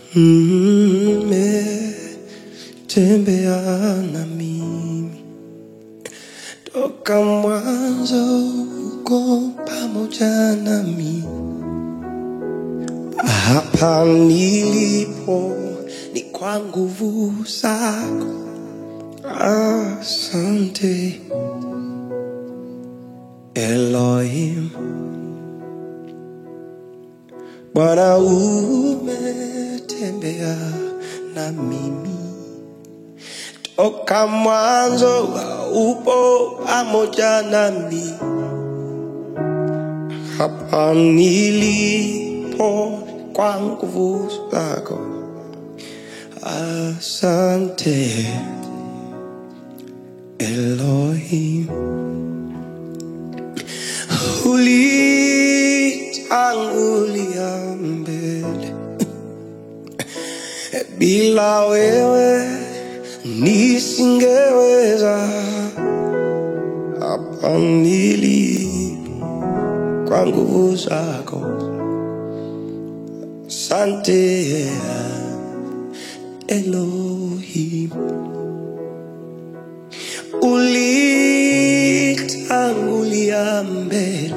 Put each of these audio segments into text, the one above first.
Tembea na mimi toka mwanzo, uko pamoja nami. Hapa nilipo ni kwa nguvu zako. Asante Elohim, Bwana umetembea na mimi toka mwanzo, upo pamoja nami. Hapa nilipo kwa nguvu zako. Asante Elohim, ulitangulia mbele, bila wewe nisingeweza. Hapa nilipo kwa nguvu zako. Asante Elohim, ulitangulia mbele,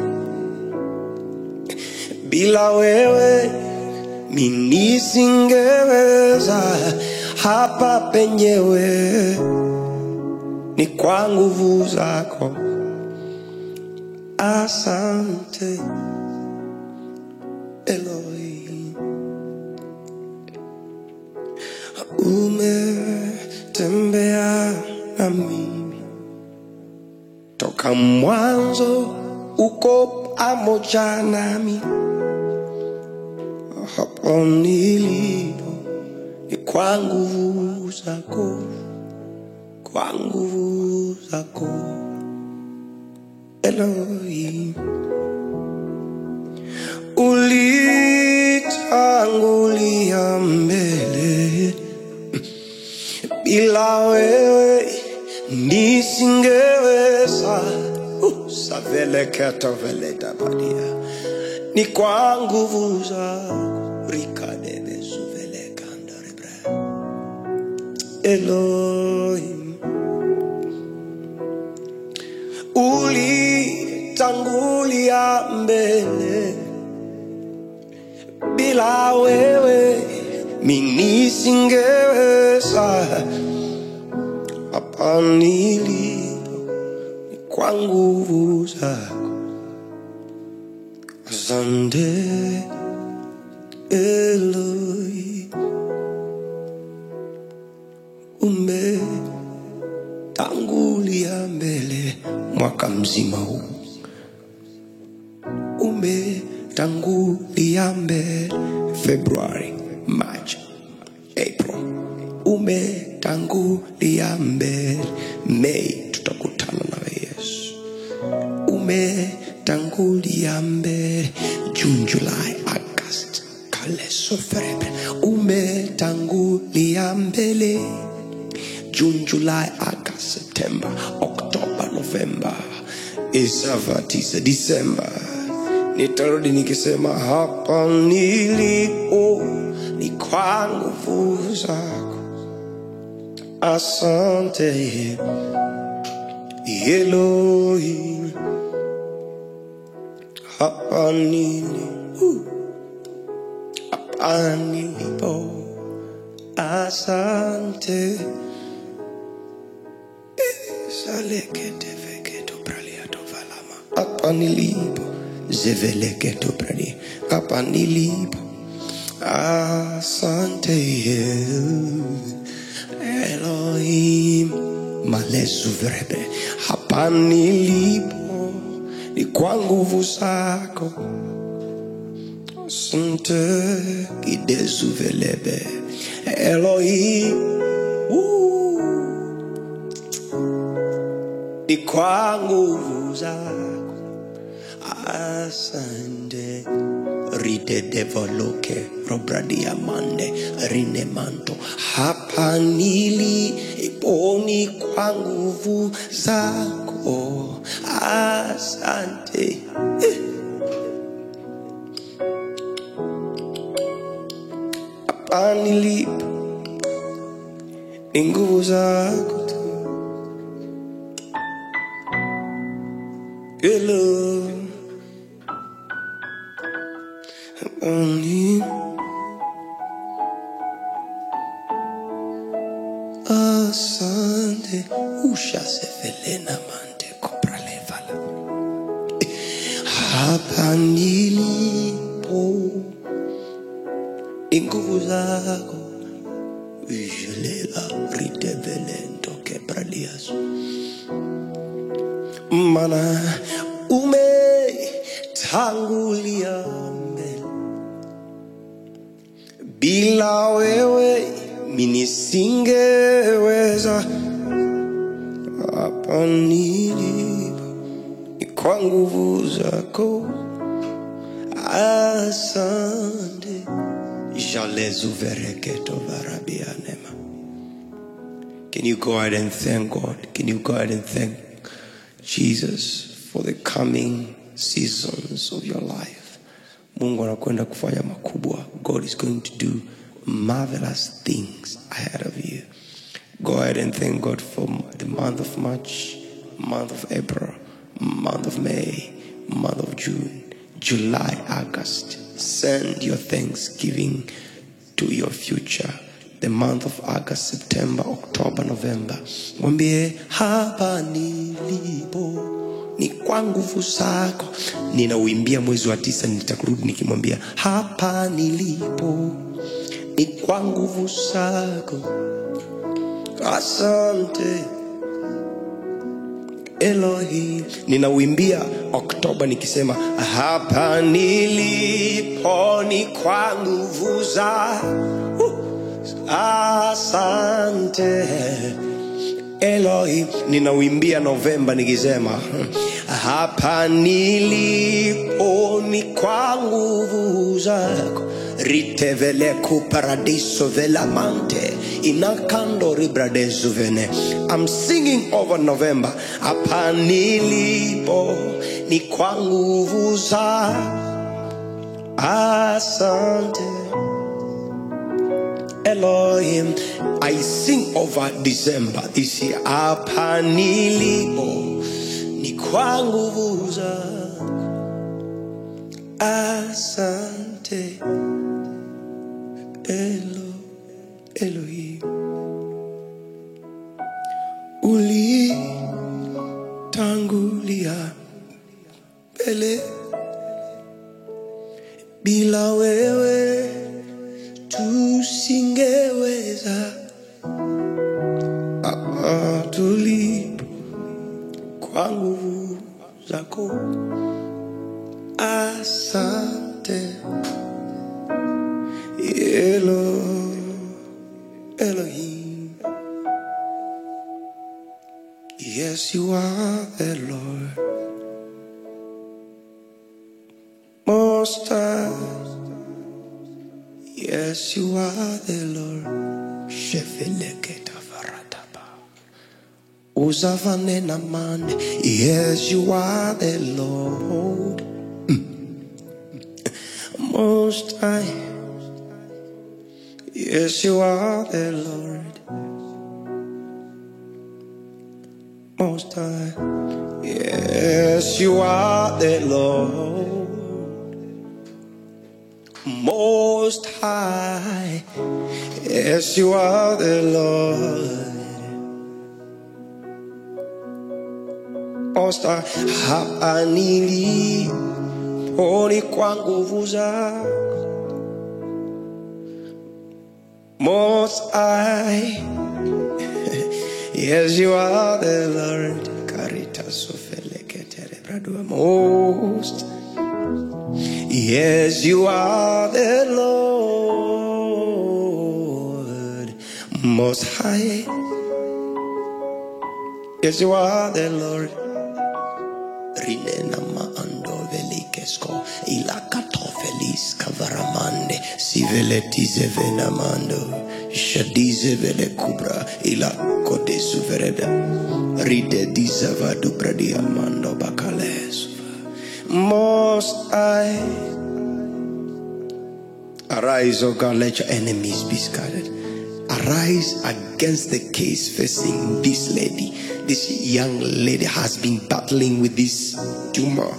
bila wewe mimi nisingeweza. Hapa penyewe ni kwa nguvu zako. Asante Elohim, umetembea na mimi toka mwanzo, uko pamoja nami. Hapa nilipo ni kwa nguvu zako, kwa nguvu zako Elohim, ulitangulia mbele, bila wewe nisingeweza. Savele kata vele dabadia, ni kwa nguvu zako. Rikadebe suvele kanda rebra. Elohim, ulitangulia mbele, bila wewe mimi nisingeweza. Hapa nilipo ni kwa nguvu zako. Asante Elohim, umetangulia mbele mwaka mzima huu. Umetangulia mbele February, March, April. Umetangulia mbele May, tutakutana na Yesu. Umetangulia mbele June, July, August, kaleso ferebe. Umetangulia mbele June, July, August, September, October, November, Isavati, December. Nitarudi nikisema hapa nilipo ni kwa nguvu zako. Asante Elohim, hapa nilipo, hapa nilipo. Asante Salekete veketo praliato valama. Hapa nilipo zeveleketo prali. Hapa nilipo. Asante Elohim, malezu vrebe. Hapa nilipo ni kwa nguvu zako. Asante kidezu velebe Elohim, ni kwa nguvu zako. Asante ride devoloke robradia mande rine manto. Hapa nilipo ni kwa nguvu zako. Asante hapa nilipo ni nguvu zako tu. Hello, asante ushasefelena mante kopralevala. Hapa nilipo ni nguvu zako. Jelela ritevelento kebralias. Mana umetangulia mbele, bila wewe mimi nisingeweza. Hapa nilipo ni kwa nguvu zako. Asante. Can you go ahead and thank God? Can you go ahead and thank Jesus for the coming seasons of your life? Mungu anakwenda kufanya makubwa. God is going to do marvelous things ahead of you. Go ahead and thank God for the month of March, month of April, month of May, month of June, July, August. Send your thanksgiving to your future. The month of August, September, October, November. Mwambie hapa nilipo ni kwa nguvu zako. Ninauimbia mwezi wa 9, nitakurudi nikimwambia hapa nilipo ni kwa nguvu zako. Asante Elohim. Ninauimbia Oktoba nikisema hapa nilipo ni kwa nguvu zako. Asante Elohim. Ninauimbia Novemba nikisema hapa nilipo ni kwa nguvu zako. Ritevele ku paradiso velamante inakando ribradezo vene. I'm singing over November. Hapa nilipo ni kwa nguvu zako. Asante Elohim. I sing over December this year. Hapa nilipo ni kwa nguvu zako. Asante Elohim. Ulitangulia mbele, bila wewe tusingeweza. Hapa tulipo kwa nguvu zako. Asante Elohim. Yes, you are the Lord Most High. Yes, you are the Lord. Shefeleketa farataba. Uzavane namane. Yes, you are the Lord Most High. Yes, you are the Lord Most High. Yes, you are the Lord Most High. Yes, you are the Lord Most High. Hapa nilipo ni kwa nguvu zako. Most High. Yes, you are the Lord. Most. Yes, you are the Lord Most High. Yes, you are the Lord. Rinena maando velikesko ilakato felis kavaramande siveletize venamando shadize vele kubra ila kote suvereda ride dizavadu pradiamando bakales. Most High. Arise, O God, let your enemies be scattered. Arise against the case facing this lady. This young lady has been battling with this tumor.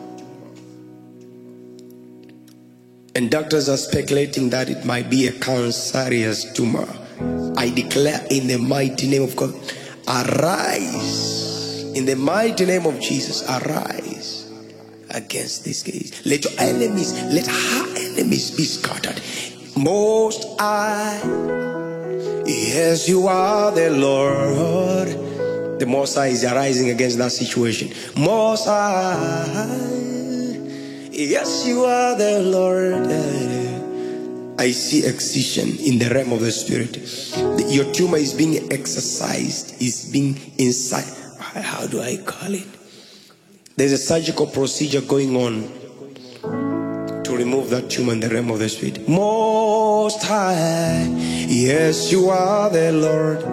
And doctors are speculating that it might be a cancerous tumor. I declare in the mighty name of God, arise. In the mighty name of Jesus, arise against this case. Let your enemies, let her enemies be scattered. Most High, yes, you are the Lord. The Most High is arising against that situation. Most High, yes, you are the Lord. I see excision in the realm of the spirit. Your tumor is being exercised, is being inside. How do I call it? There's a surgical procedure going on to remove that tumor in the realm of the spirit. Most High, yes, you are the Lord.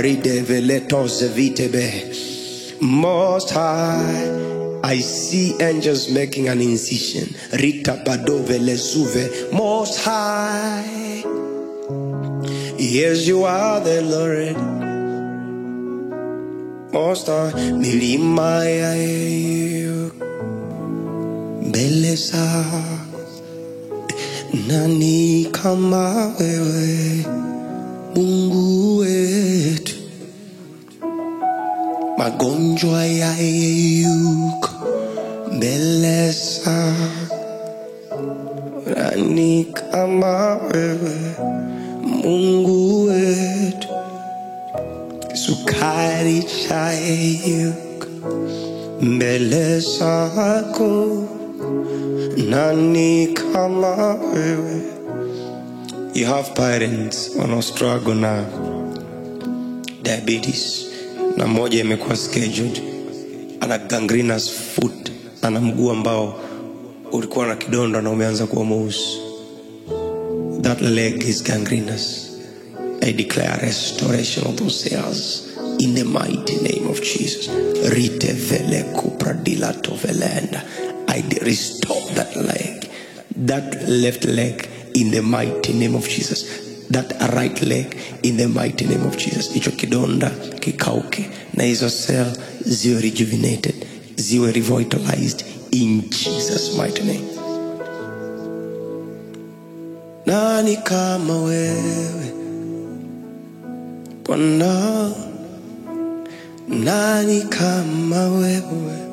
Most High, I see angels making an incision. Rita Badove Lesuve. Most High, yes, you are the Lord. Most High, milima ya beleza, nani kama wewe, Mungu wetu. Magonjwa yayeyuka beleza, nani kama wewe, Mungu wetu. Sukari chayeyuka mbele zako, nani kama wewe. You have parents who struggle na diabetes, na moja imekuwa scheduled, ana gangrenous foot, ana mguu ambao ulikuwa na kidonda na umeanza kuwa mweusi. That leg is gangrenous. I declare restoration of those cells in the mighty name of Jesus. I restore that leg, that left leg in the mighty name of Jesus. That right leg in the mighty name of Jesus. Icho kidonda kikauke, na hizo cell ziwe rejuvenated, ziwe revitalized in Jesus mighty name. Nani kama wewe Bwana, nani kama wewe.